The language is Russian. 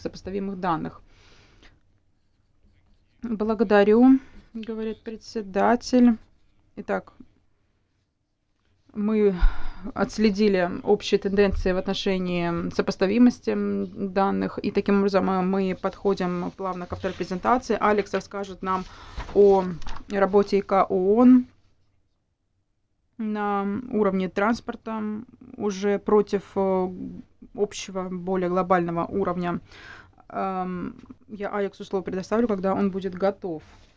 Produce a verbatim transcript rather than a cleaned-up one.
сопоставимых данных. Благодарю, говорит председатель. Итак, мы отследили общие тенденции в отношении сопоставимости данных, и таким образом мы подходим плавно ко второй презентации. Алекс расскажет нам о работе ИК ООН на уровне транспорта, уже против общего, более глобального уровня. Я Алексу слово предоставлю, когда он будет готов.